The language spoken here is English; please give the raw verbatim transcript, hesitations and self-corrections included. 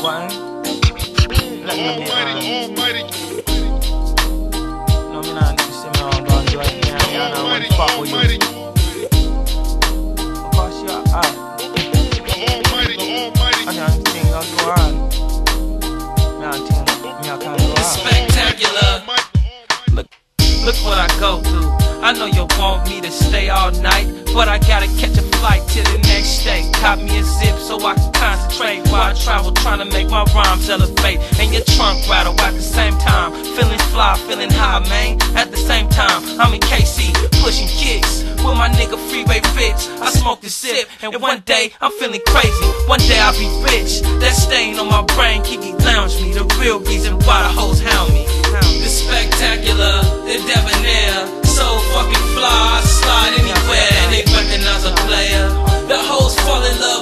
What? Let me know, man. No, me not see me on gun do it. Me and I want to fuck with you. Because you're hot. I don't think I'll go on. Me I think me I can't go on. Spectacular. Look, look what I go through. I know you want me to stay all night, but I gotta catch a flight to the next state. Cop me a zip so I can concentrate while I travel, trying to make my rhymes elevate. And your trunk rattle at the same time. Feeling fly, feeling high, man. At the same time, I'm in K C, pushing kicks with my nigga Freeway Fitz. I smoke the sip, and one day I'm feeling crazy. One day I'll be rich. That stain on my brain keep me lounge me. The real reason why the hoes hound me. The spectacular, the debonair, so fucking fly, I slide anywhere and they recognize a player. The hoes fall in love